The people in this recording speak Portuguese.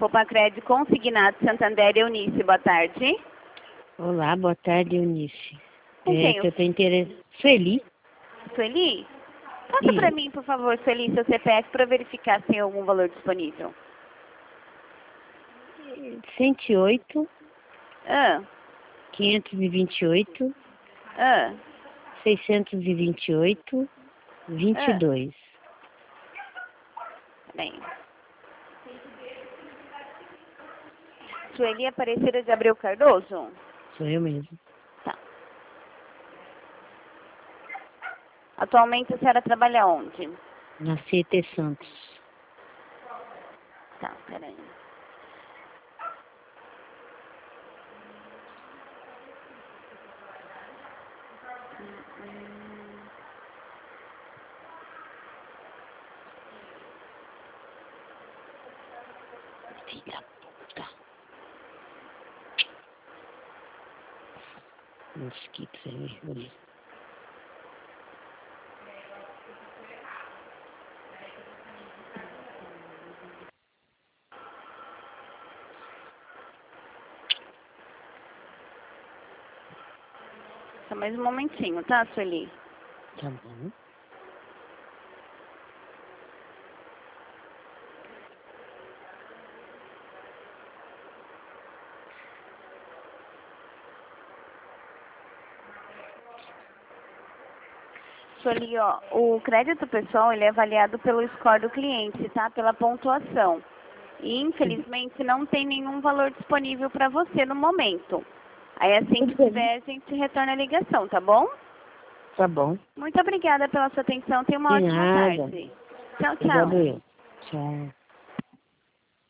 Poupa-Crédito Consignado Santander, Eunice, boa tarde. Olá, boa tarde, Eunice. Com quem? Que eu tenho interesse. Sueli? Sueli? Passa para mim, por favor, Sueli, seu CPF para verificar se tem algum valor disponível. 108, Ah, 528, ah, 628, 22. bem. Sueli Aparecida de Abreu Cardoso? Sou eu mesmo. Tá. Atualmente a senhora trabalha onde? Na CT Santos. Tá, peraí. Filha da puta. Mosquito sem vergonha. Só mais um momentinho, tá, Sueli? Tá bom. Sueli, ó, o crédito pessoal, ele é avaliado pelo score do cliente, tá? Pela pontuação. E, infelizmente, não tem nenhum valor disponível para você no momento. Aí, assim que tiver, a gente retorna a ligação, tá bom? Tá bom. Muito obrigada pela sua atenção. Tenha uma De ótima nada. tarde. Tchau, Obrigado tchau. eu. Tchau.